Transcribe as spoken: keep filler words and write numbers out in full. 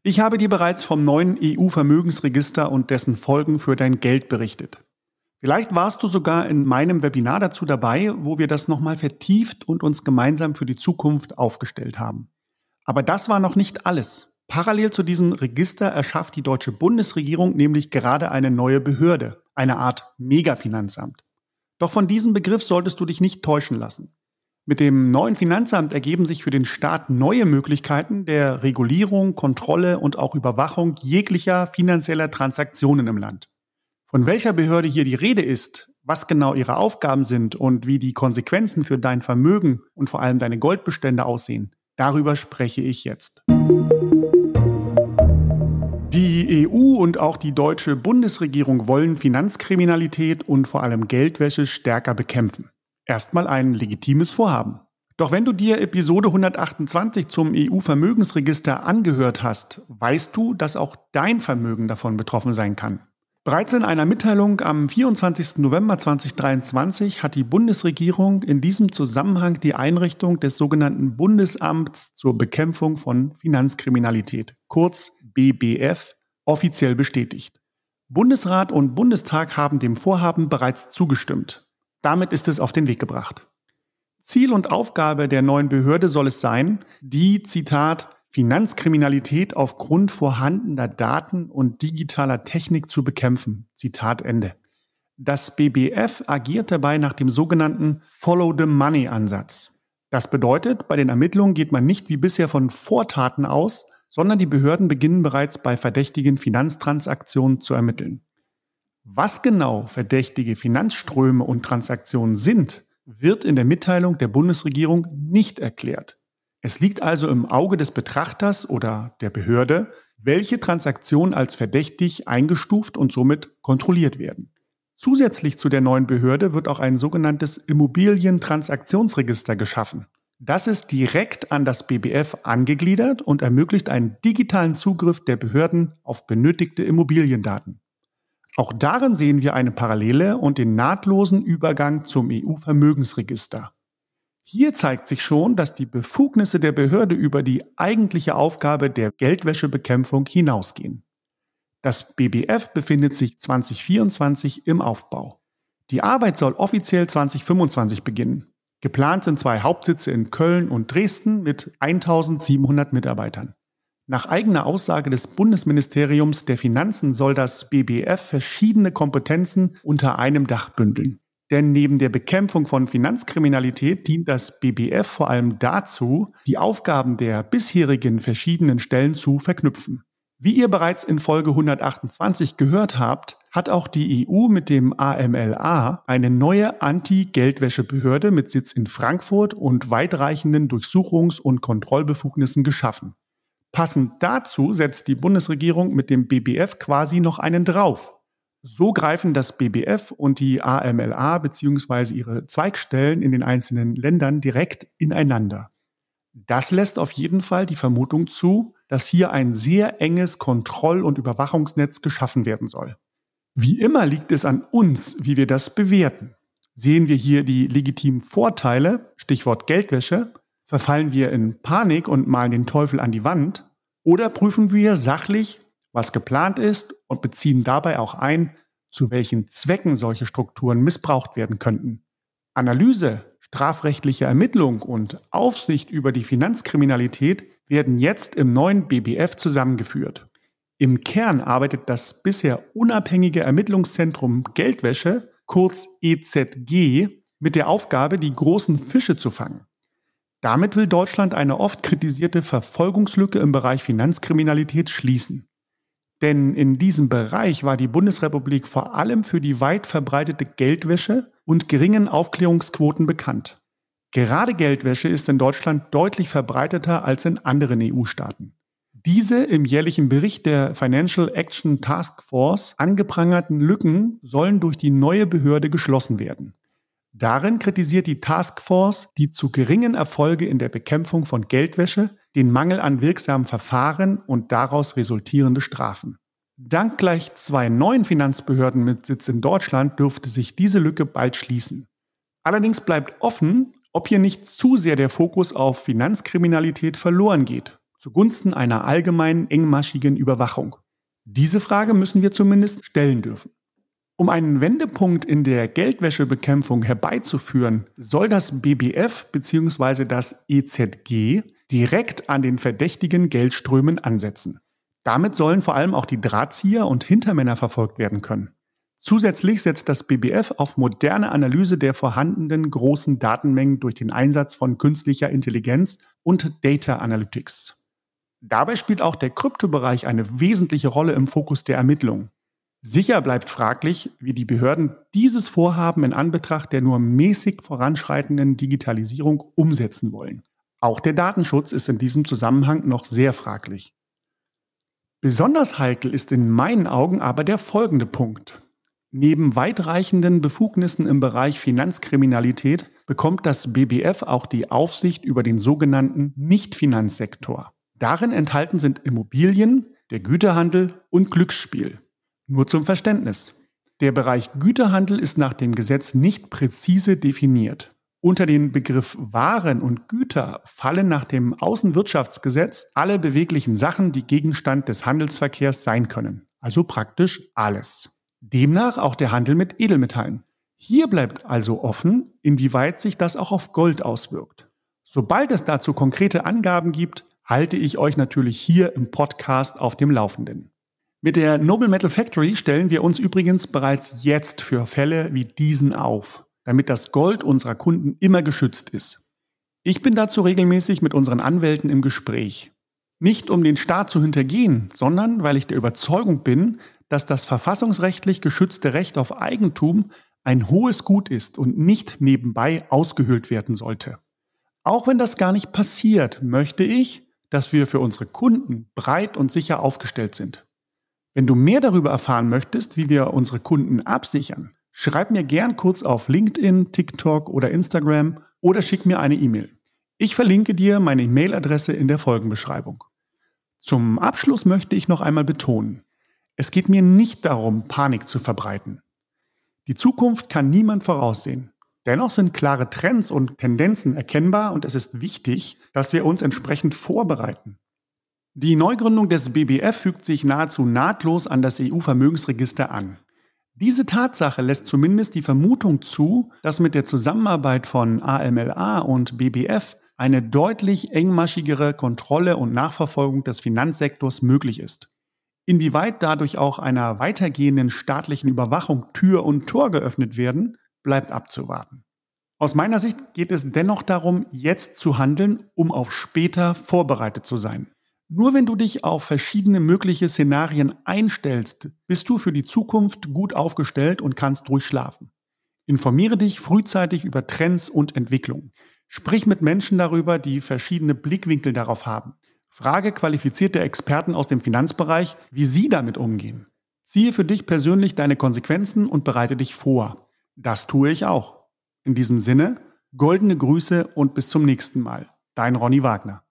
Ich habe dir bereits vom neuen E U-Vermögensregister und dessen Folgen für dein Geld berichtet. Vielleicht warst du sogar in meinem Webinar dazu dabei, wo wir das nochmal vertieft und uns gemeinsam für die Zukunft aufgestellt haben. Aber das war noch nicht alles. Parallel zu diesem Register erschafft die deutsche Bundesregierung nämlich gerade eine neue Behörde, eine Art Megafinanzamt. Doch von diesem Begriff solltest du dich nicht täuschen lassen. Mit dem neuen Finanzamt ergeben sich für den Staat neue Möglichkeiten der Regulierung, Kontrolle und auch Überwachung jeglicher finanzieller Transaktionen im Land. Von welcher Behörde hier die Rede ist, was genau ihre Aufgaben sind und wie die Konsequenzen für dein Vermögen und vor allem deine Goldbestände aussehen, darüber spreche ich jetzt. Die E U und auch die deutsche Bundesregierung wollen Finanzkriminalität und vor allem Geldwäsche stärker bekämpfen. Erstmal ein legitimes Vorhaben. Doch wenn du dir Episode hundertachtundzwanzig zum E U-Vermögensregister angehört hast, weißt du, dass auch dein Vermögen davon betroffen sein kann. Bereits in einer Mitteilung am vierundzwanzigsten November zweitausenddreiundzwanzig hat die Bundesregierung in diesem Zusammenhang die Einrichtung des sogenannten Bundesamts zur Bekämpfung von Finanzkriminalität, kurz B B F, offiziell bestätigt. Bundesrat und Bundestag haben dem Vorhaben bereits zugestimmt. Damit ist es auf den Weg gebracht. Ziel und Aufgabe der neuen Behörde soll es sein, die, Zitat, Finanzkriminalität aufgrund vorhandener Daten und digitaler Technik zu bekämpfen. Zitat Ende. Das B B F agiert dabei nach dem sogenannten Follow-the-Money-Ansatz. Das bedeutet, bei den Ermittlungen geht man nicht wie bisher von Vortaten aus, sondern die Behörden beginnen bereits bei verdächtigen Finanztransaktionen zu ermitteln. Was genau verdächtige Finanzströme und Transaktionen sind, wird in der Mitteilung der Bundesregierung nicht erklärt. Es liegt also im Auge des Betrachters oder der Behörde, welche Transaktionen als verdächtig eingestuft und somit kontrolliert werden. Zusätzlich zu der neuen Behörde wird auch ein sogenanntes Immobilientransaktionsregister geschaffen. Das ist direkt an das B B F angegliedert und ermöglicht einen digitalen Zugriff der Behörden auf benötigte Immobiliendaten. Auch darin sehen wir eine Parallele und den nahtlosen Übergang zum E U-Vermögensregister. Hier zeigt sich schon, dass die Befugnisse der Behörde über die eigentliche Aufgabe der Geldwäschebekämpfung hinausgehen. Das B B F befindet sich zwanzig vierundzwanzig im Aufbau. Die Arbeit soll offiziell zwanzig fünfundzwanzig beginnen. Geplant sind zwei Hauptsitze in Köln und Dresden mit eintausendsiebenhundert Mitarbeitern. Nach eigener Aussage des Bundesministeriums der Finanzen soll das B B F verschiedene Kompetenzen unter einem Dach bündeln. Denn neben der Bekämpfung von Finanzkriminalität dient das B B F vor allem dazu, die Aufgaben der bisherigen verschiedenen Stellen zu verknüpfen. Wie ihr bereits in Folge hundertachtundzwanzig gehört habt, hat auch die E U mit dem A M L A eine neue Anti-Geldwäsche-Behörde mit Sitz in Frankfurt und weitreichenden Durchsuchungs- und Kontrollbefugnissen geschaffen. Passend dazu setzt die Bundesregierung mit dem B B F quasi noch einen drauf. So greifen das B B F und die A M L A bzw. ihre Zweigstellen in den einzelnen Ländern direkt ineinander. Das lässt auf jeden Fall die Vermutung zu, dass hier ein sehr enges Kontroll- und Überwachungsnetz geschaffen werden soll. Wie immer liegt es an uns, wie wir das bewerten. Sehen wir hier die legitimen Vorteile, Stichwort Geldwäsche, verfallen wir in Panik und malen den Teufel an die Wand, oder prüfen wir sachlich, was geplant ist und beziehen dabei auch ein, zu welchen Zwecken solche Strukturen missbraucht werden könnten. Analyse, strafrechtliche Ermittlung und Aufsicht über die Finanzkriminalität werden jetzt im neuen B B F zusammengeführt. Im Kern arbeitet das bisher unabhängige Ermittlungszentrum Geldwäsche, kurz E Z G, mit der Aufgabe, die großen Fische zu fangen. Damit will Deutschland eine oft kritisierte Verfolgungslücke im Bereich Finanzkriminalität schließen. Denn in diesem Bereich war die Bundesrepublik vor allem für die weit verbreitete Geldwäsche und geringen Aufklärungsquoten bekannt. Gerade Geldwäsche ist in Deutschland deutlich verbreiteter als in anderen E U-Staaten. Diese im jährlichen Bericht der Financial Action Task Force angeprangerten Lücken sollen durch die neue Behörde geschlossen werden. Darin kritisiert die Taskforce die zu geringen Erfolge in der Bekämpfung von Geldwäsche, den Mangel an wirksamen Verfahren und daraus resultierende Strafen. Dank gleich zwei neuen Finanzbehörden mit Sitz in Deutschland dürfte sich diese Lücke bald schließen. Allerdings bleibt offen, ob hier nicht zu sehr der Fokus auf Finanzkriminalität verloren geht, zugunsten einer allgemeinen engmaschigen Überwachung? Diese Frage müssen wir zumindest stellen dürfen. Um einen Wendepunkt in der Geldwäschebekämpfung herbeizuführen, soll das B B F bzw. das E Z G direkt an den verdächtigen Geldströmen ansetzen. Damit sollen vor allem auch die Drahtzieher und Hintermänner verfolgt werden können. Zusätzlich setzt das B B F auf moderne Analyse der vorhandenen großen Datenmengen durch den Einsatz von künstlicher Intelligenz und Data Analytics. Dabei spielt auch der Kryptobereich eine wesentliche Rolle im Fokus der Ermittlungen. Sicher bleibt fraglich, wie die Behörden dieses Vorhaben in Anbetracht der nur mäßig voranschreitenden Digitalisierung umsetzen wollen. Auch der Datenschutz ist in diesem Zusammenhang noch sehr fraglich. Besonders heikel ist in meinen Augen aber der folgende Punkt. Neben weitreichenden Befugnissen im Bereich Finanzkriminalität bekommt das B B F auch die Aufsicht über den sogenannten Nichtfinanzsektor. Darin enthalten sind Immobilien, der Güterhandel und Glücksspiel. Nur zum Verständnis. Der Bereich Güterhandel ist nach dem Gesetz nicht präzise definiert. Unter den Begriff Waren und Güter fallen nach dem Außenwirtschaftsgesetz alle beweglichen Sachen, die Gegenstand des Handelsverkehrs sein können. Also praktisch alles. Demnach auch der Handel mit Edelmetallen. Hier bleibt also offen, inwieweit sich das auch auf Gold auswirkt. Sobald es dazu konkrete Angaben gibt, halte ich euch natürlich hier im Podcast auf dem Laufenden. Mit der Noble Metal Factory stellen wir uns übrigens bereits jetzt für Fälle wie diesen auf, damit das Gold unserer Kunden immer geschützt ist. Ich bin dazu regelmäßig mit unseren Anwälten im Gespräch. Nicht um den Staat zu hintergehen, sondern weil ich der Überzeugung bin, dass das verfassungsrechtlich geschützte Recht auf Eigentum ein hohes Gut ist und nicht nebenbei ausgehöhlt werden sollte. Auch wenn das gar nicht passiert, möchte ich, dass wir für unsere Kunden breit und sicher aufgestellt sind. Wenn du mehr darüber erfahren möchtest, wie wir unsere Kunden absichern, schreib mir gern kurz auf LinkedIn, TikTok oder Instagram oder schick mir eine E-Mail. Ich verlinke dir meine E-Mail-Adresse in der Folgenbeschreibung. Zum Abschluss möchte ich noch einmal betonen, es geht mir nicht darum, Panik zu verbreiten. Die Zukunft kann niemand voraussehen. Dennoch sind klare Trends und Tendenzen erkennbar und es ist wichtig, dass wir uns entsprechend vorbereiten. Die Neugründung des B B F fügt sich nahezu nahtlos an das E U-Vermögensregister an. Diese Tatsache lässt zumindest die Vermutung zu, dass mit der Zusammenarbeit von A M L A und B B F eine deutlich engmaschigere Kontrolle und Nachverfolgung des Finanzsektors möglich ist. Inwieweit dadurch auch einer weitergehenden staatlichen Überwachung Tür und Tor geöffnet werden, bleibt abzuwarten. Aus meiner Sicht geht es dennoch darum, jetzt zu handeln, um auf später vorbereitet zu sein. Nur wenn du dich auf verschiedene mögliche Szenarien einstellst, bist du für die Zukunft gut aufgestellt und kannst ruhig schlafen. Informiere dich frühzeitig über Trends und Entwicklungen. Sprich mit Menschen darüber, die verschiedene Blickwinkel darauf haben. Frage qualifizierte Experten aus dem Finanzbereich, wie sie damit umgehen. Ziehe für dich persönlich deine Konsequenzen und bereite dich vor. Das tue ich auch. In diesem Sinne, goldene Grüße und bis zum nächsten Mal. Dein Ronny Wagner.